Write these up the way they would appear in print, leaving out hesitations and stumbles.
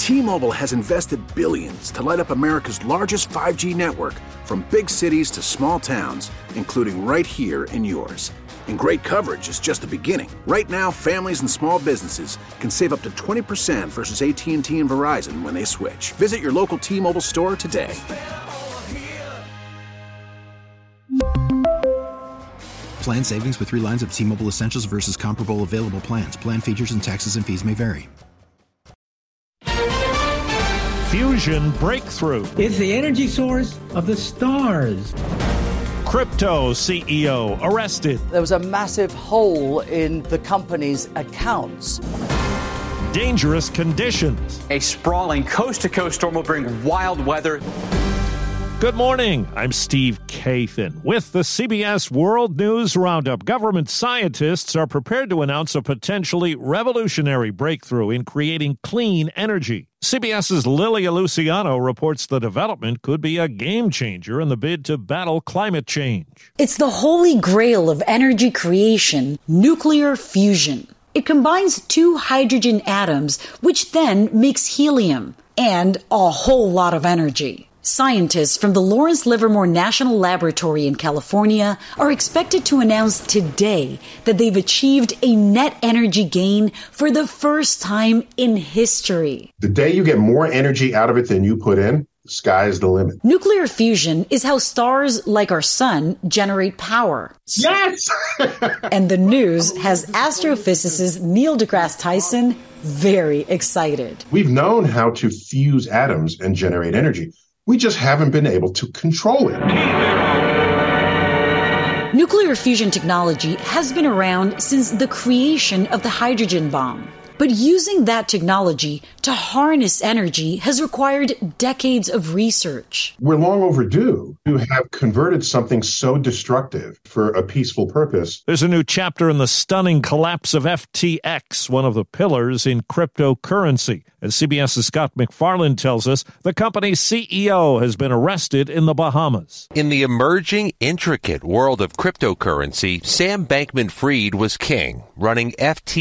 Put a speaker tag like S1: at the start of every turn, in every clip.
S1: T-Mobile has invested billions to light up America's largest 5G network, from big cities to small towns, including right here in yours. And great coverage is just the beginning. Right now, families and small businesses can save up to 20% versus AT&T and Verizon when they switch. Visit your local T-Mobile store today.
S2: Plan savings with 3 lines of T-Mobile Essentials versus comparable available plans. Plan features and taxes and fees may vary.
S3: Fusion breakthrough.
S4: It's the energy source of the stars.
S3: Crypto CEO arrested.
S5: There was a massive hole in the company's accounts.
S3: Dangerous conditions.
S6: A sprawling coast-to-coast storm will bring wild weather.
S3: Good morning. I'm Steve Kathan with the CBS World News Roundup. Government scientists are prepared to announce a potentially revolutionary breakthrough in creating clean energy. CBS's Lilia Luciano reports the development could be a game changer in the bid to battle climate change.
S7: It's the holy grail of energy creation, nuclear fusion. It combines 2 hydrogen atoms, which then makes helium and a whole lot of energy. Scientists from the Lawrence Livermore National Laboratory in California are expected to announce today that they've achieved a net energy gain for the first time in history.
S8: The day you get more energy out of it than you put in, the sky's the limit.
S7: Nuclear fusion is how stars like our sun generate power.
S8: Yes!
S7: And the news has astrophysicist Neil deGrasse Tyson very excited.
S8: We've known how to fuse atoms and generate energy. We just haven't been able to control it.
S7: Nuclear fusion technology has been around since the creation of the hydrogen bomb. But using that technology to harness energy has required decades of research.
S8: We're long overdue to have converted something so destructive for a peaceful purpose.
S3: There's a new chapter in the stunning collapse of FTX, one of the pillars in cryptocurrency. As CBS's Scott McFarland tells us, the company's CEO has been arrested in the Bahamas.
S9: In the emerging, intricate world of cryptocurrency, Sam Bankman-Fried was king, running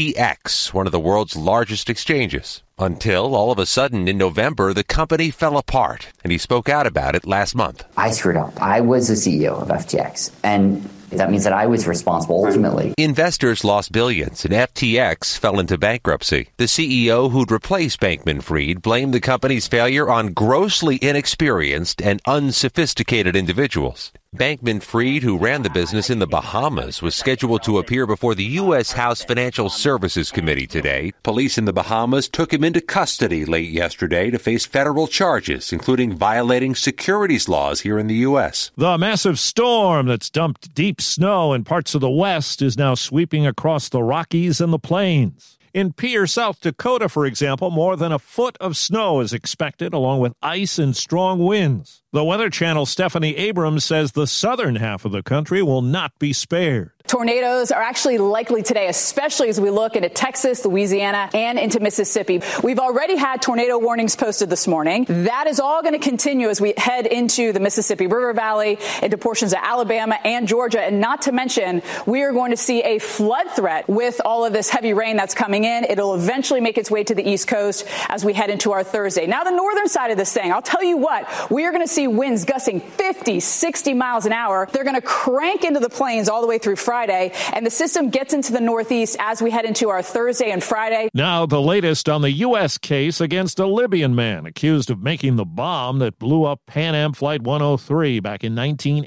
S9: FTX, one of the world's largest exchanges. Until, all of a sudden, in November, the company fell apart, and he spoke out about it last month.
S10: I screwed up. I was the CEO of FTX, and that means that I was responsible ultimately.
S9: Investors lost billions, and FTX fell into bankruptcy. The CEO who'd replaced Bankman-Fried blamed the company's failure on grossly inexperienced and unsophisticated individuals. Bankman-Fried, who ran the business in the Bahamas, was scheduled to appear before the U.S. House Financial Services Committee today. Police in the Bahamas took him into custody late yesterday to face federal charges, including violating securities laws here in the U.S.
S3: The massive storm that's dumped deep snow in parts of the West is now sweeping across the Rockies and the Plains. In Pierre, South Dakota, for example, more than a foot of snow is expected, along with ice and strong winds. The Weather Channel's Stephanie Abrams says the southern half of the country will not be spared.
S11: Tornadoes are actually likely today, especially as we look into Texas, Louisiana, and into Mississippi. We've already had tornado warnings posted this morning. That is all going to continue as we head into the Mississippi River Valley, into portions of Alabama and Georgia. And not to mention, we are going to see a flood threat with all of this heavy rain that's coming in. It'll eventually make its way to the East Coast as we head into our Thursday. Now, the northern side of this thing, I'll tell you what, we are going to see winds gusting 50, 60 miles an hour. They're going to crank into the plains all the way through Friday, and the system gets into the northeast as we head into our Thursday and Friday.
S3: Now, the latest on the U.S. case against a Libyan man accused of making the bomb that blew up Pan Am Flight 103 back in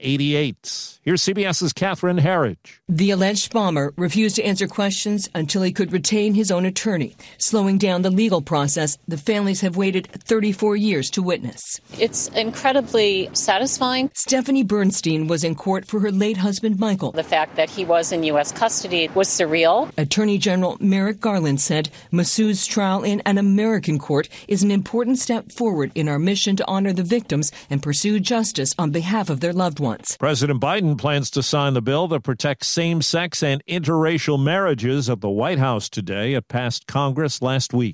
S3: 1988. Here's CBS's Catherine Herridge.
S12: The alleged bomber refused to answer questions until he could retain his own attorney, slowing down the legal process the families have waited 34 years to witness.
S13: It's incredibly satisfying.
S12: Stephanie Bernstein was in court for her late husband, Michael.
S13: The fact that he was in U.S. custody was surreal.
S12: Attorney General Merrick Garland said Massoud's trial in an American court is an important step forward in our mission to honor the victims and pursue justice on behalf of their loved ones.
S3: President Biden plans to sign the bill that protects same-sex and interracial marriages at the White House today. It passed Congress last week.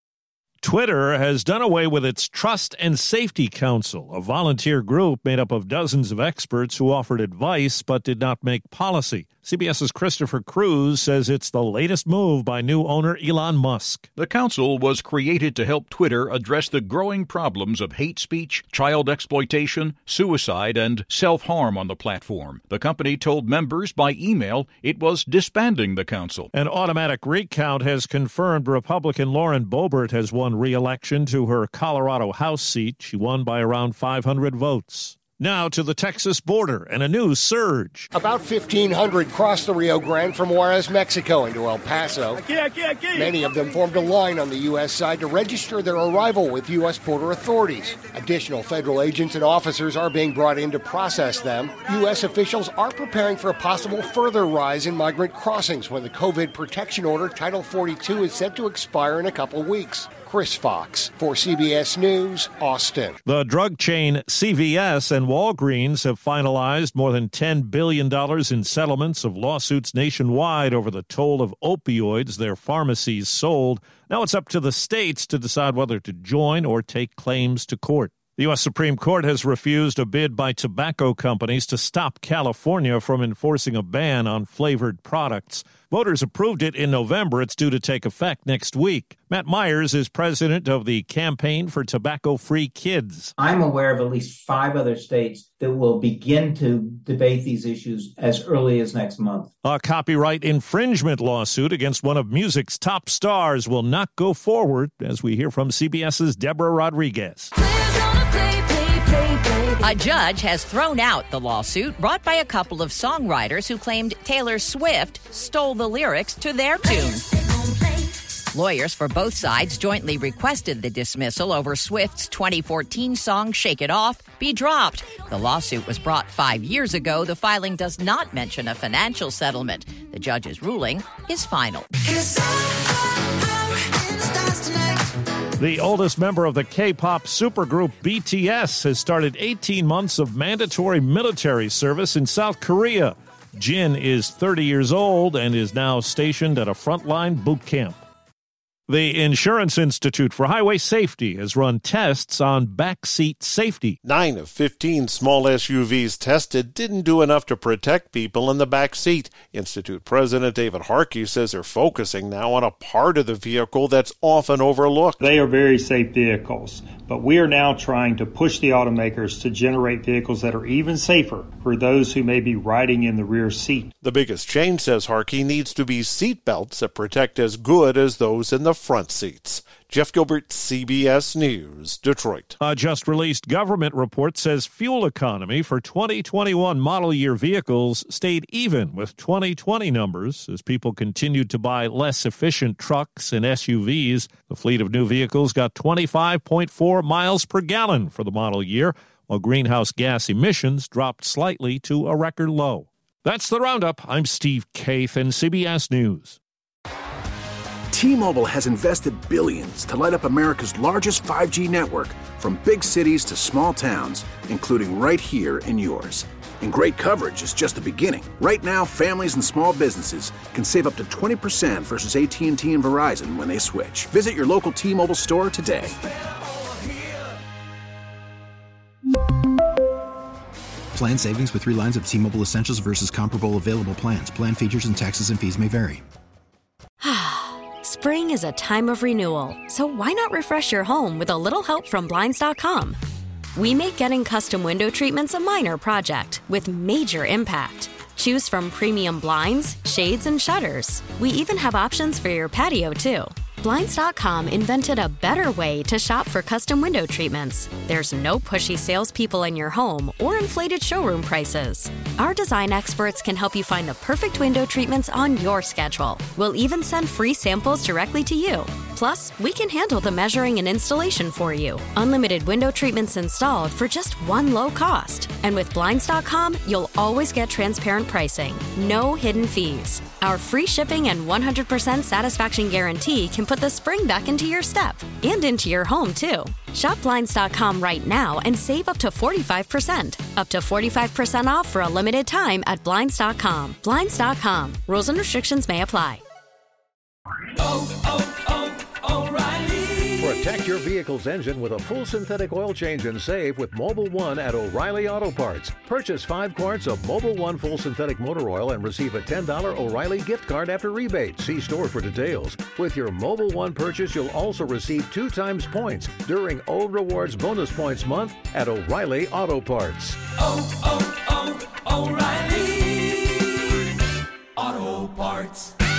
S3: Twitter has done away with its Trust and Safety Council, a volunteer group made up of dozens of experts who offered advice but did not make policy. CBS's Christopher Cruz says it's the latest move by new owner Elon Musk.
S14: The council was created to help Twitter address the growing problems of hate speech, child exploitation, suicide, and self-harm on the platform. The company told members by email it was disbanding the council.
S3: An automatic recount has confirmed Republican Lauren Boebert has won re-election to her Colorado House seat. She won by around 500 votes. Now to the Texas border and a new surge.
S15: About 1,500 crossed the Rio Grande from Juarez, Mexico into El Paso. Many of them formed a line on the U.S. side to register their arrival with U.S. border authorities. Additional federal agents and officers are being brought in to process them. U.S. officials are preparing for a possible further rise in migrant crossings when the COVID protection order, Title 42, is set to expire in a couple of weeks. Chris Fox for CBS News, Austin.
S3: The drug chain CVS and Walgreens have finalized more than $10 billion in settlements of lawsuits nationwide over the toll of opioids their pharmacies sold. Now it's up to the states to decide whether to join or take claims to court. The U.S. Supreme Court has refused a bid by tobacco companies to stop California from enforcing a ban on flavored products. Voters approved it in November. It's due to take effect next week. Matt Myers is president of the Campaign for Tobacco-Free Kids.
S4: I'm aware of at least 5 other states that will begin to debate these issues as early as next month.
S3: A copyright infringement lawsuit against one of music's top stars will not go forward, as we hear from CBS's Deborah Rodriguez.
S16: A judge has thrown out the lawsuit brought by a couple of songwriters who claimed Taylor Swift stole the lyrics to their tune. Lawyers for both sides jointly requested the dismissal over Swift's 2014 song Shake It Off be dropped. The lawsuit was brought 5 years ago. The filing does not mention a financial settlement. The judge's ruling is final.
S3: The oldest member of the K-pop supergroup BTS has started 18 months of mandatory military service in South Korea. Jin is 30 years old and is now stationed at a frontline boot camp. The Insurance Institute for Highway Safety has run tests on backseat safety.
S17: 9 of 15 small SUVs tested didn't do enough to protect people in the back seat. Institute President David Harkey says they're focusing now on a part of the vehicle that's often overlooked.
S18: They are very safe vehicles, but we are now trying to push the automakers to generate vehicles that are even safer for those who may be riding in the rear seat.
S17: The biggest change, says Harkey, needs to be seat belts that protect as good as those in the front seats. Jeff Gilbert, CBS News, Detroit.
S3: A just-released government report says fuel economy for 2021 model year vehicles stayed even with 2020 numbers as people continued to buy less efficient trucks and SUVs. The fleet of new vehicles got 25.4 miles per gallon for the model year, while greenhouse gas emissions dropped slightly to a record low. That's the Roundup. I'm Steve Kathan, CBS News.
S1: T-Mobile has invested billions to light up America's largest 5G network, from big cities to small towns, including right here in yours. And great coverage is just the beginning. Right now, families and small businesses can save up to 20% versus AT&T and Verizon when they switch. Visit your local T-Mobile store today.
S2: Plan savings with 3 lines of T-Mobile Essentials versus comparable available plans. Plan features and taxes and fees may vary.
S19: Spring is a time of renewal, so why not refresh your home with a little help from Blinds.com? We make getting custom window treatments a minor project with major impact. Choose from premium blinds, shades, and shutters. We even have options for your patio, too. Blinds.com invented a better way to shop for custom window treatments. There's no pushy salespeople in your home or inflated showroom prices. Our design experts can help you find the perfect window treatments on your schedule. We'll even send free samples directly to you. Plus, we can handle the measuring and installation for you. Unlimited window treatments installed for just one low cost. And with Blinds.com, you'll always get transparent pricing. No hidden fees. Our free shipping and 100% satisfaction guarantee can put the spring back into your step and into your home, too. Shop Blinds.com right now and save up to 45%. Up to 45% off for a limited time at Blinds.com. Blinds.com. Rules and restrictions may apply.
S20: O'Reilly.
S8: For a
S20: Protect your vehicle's engine with a full synthetic oil change and save with Mobil 1 at O'Reilly Auto Parts. Purchase 5 quarts of Mobil 1 full synthetic motor oil and receive a $10 O'Reilly gift card after rebate. See store for details. With your Mobil 1 purchase, you'll also receive 2 times points during O Rewards Bonus Points Month at O'Reilly Auto Parts.
S21: O'Reilly Auto Parts.